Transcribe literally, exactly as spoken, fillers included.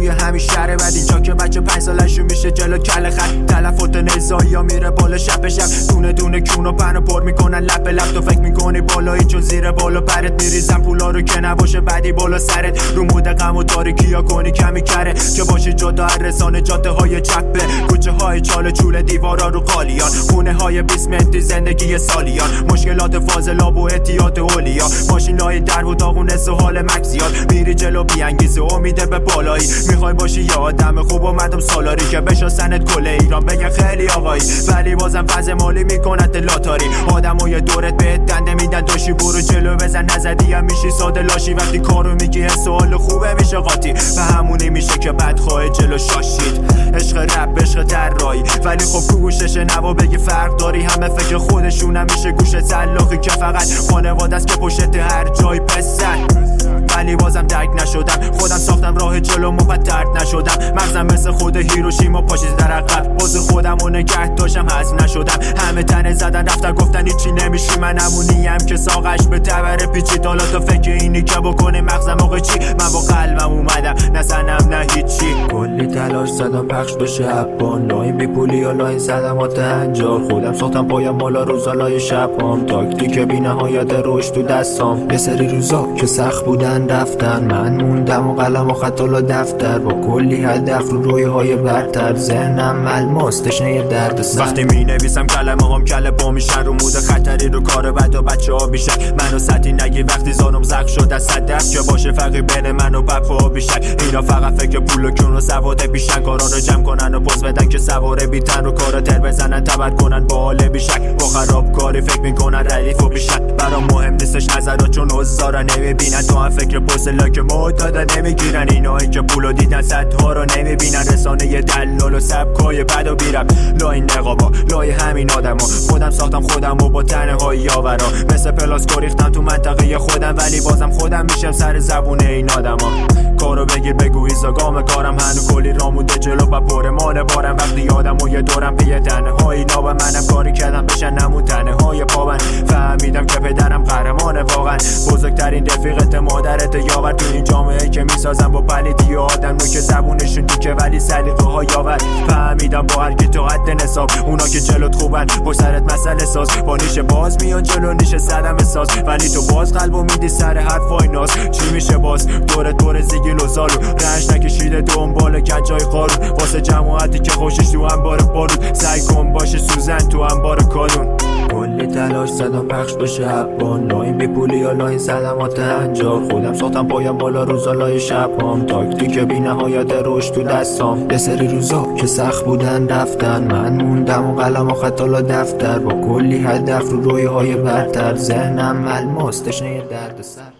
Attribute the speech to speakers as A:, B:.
A: توی همین شهر بعد اینجا که بچه پنج سالشون میشه جلو کله خط تلفات نزایی یا میره بالا شب به شب دونه دونه کون و پن و پر میکنن لب به لب تو فکر میکنی بالایی چون زیر بالا پرت میریزن پولا رو که نباشه بعدی بالا سرت رو مود غم و تاریکی یا کنی کمی کره که باشی جدا از رسانه جاده های چپه کوچه های چاله چوله دیوارا رو قالیان خونه های بیست متری زندگی سالیان مشکلات فاضلاب و احتیاط اولیا ماشین های در و داغون سوال مکسیات میری جلو بیانگیزه امیده به بالایی میخوای باشی یه آدم خوب و مردم سالاری که بشناسنت کل ایران بگن خیلی آقایی ولی بازم فضل مالی میکنت لاتاری آدمای دورت بهت دنده میدن داشی برو جلو بزن نزدی هم میشی ساده لاشی وقتی کارو میگی سوال خوبه میشه قاطی و همونی میشه که بدخواه جلو شاشید عشق رپ عشق طراحی ولی خب گوشش نوا بگی فرق داری همه فکر خودشون همیشه گوش تعلقی که فقط خانواده است که پشت هر جای پسر ولی بازم درک نشدم خودم ساختم راه جلو مپت درد نشدم مغزم مثل خود هیروشیما پاشید در عقب باز خودم و نگه داشتم حزم نشدم همه تنه زدن رفتن گفتن هیچی نمیشی من همونیم که ساقش به تبر پیچید حالا تو فکر اینی که بکنی مغزم موقع چی من با قلبم اومدم نزنم نه هیچی کلی تلاش زدم پخش بشه اپان لاین بی پولی یا لاین صدمات انجار خودم ساختم پایم بالا روزالای شبام تاکتیک بی نهایت رشد تو دستام یه سری روزا که سخت بودن رفتن من موندم و قلم و خط و دفتر با کلی هدف رو روی های برتر ذهنم الماس تشنه درد سر وقتی می نویسم کلمه هم کله با میشن رو مود خطری رو کار بد و بچه ها بیشن منو سطی نگی وقتی زانم زخ شد از صدف که باشه فرقی بین من و بپا بیشن اینا فقط فکر پول و کون و سواده بیشن کارا رو جمع کنن و پوز بدن که سواره بیتن رو کارا تر بزنن تبر کنن با حال بیشک با خرابکاری فکر میکنن ردیف و بیشن برام مهم نیستش نظرات چون اوزارا نمیبینن تو هم فکر پست لایک معتاد نمیگیرن اینایی که پولو دیدن صدها رو نمیبینن رسانه دلال و سبکای بد و بیرم لای نقابا لای همین آدما خودم ساختم خودم و با تنه های یاورا مثل پلاسکو ریختم تو منطقه خودم ولی بازم خودم میشم سر زبونه این آدما کارو بگیر بگو ایزاگام کارم هنو کلی رامونده جلو و پر مال بارم وقتی آدم و یه دورم پیه تنه های نابم منم کاری کردم بشن نمون تنه های پابن فهمیدم که پدرم قهرمانه واقعا بزرگترین رفیقت مادرت یاور تو این جامعه که میسازم با پلیدی آدم نو که زبونشون دیگه ولی سلیقه ها یاور فهمیدم با هر کی تو حد نصاب اونا که جلوت خوبن با سرت مسئله ساز با نیشه باز میان جلو نیشه صدم ساز ولی تو باز قلبو میدی سر حرفای ناز چی میشه باز دور دور زیگیل و زالو رنج نکشیده دنبال گنجای قارون واسه جماعتی که خوشش تو انبار بارود سعی کن باشه سوزن تو انبار کالون کلی تلاش زدم پخش بشه اپان لاین بی پولی یا لاین صدمات انجار خودم ساختم پایم بالا روزالای شبام تاکتیک بی نهایت رشد تو دستام یه سری روزا که سخت بودن رفتن من موندم و قلم و خط و دفتر با کلی هدف رو روی های برتر ذهنم الماس تشنه درد سر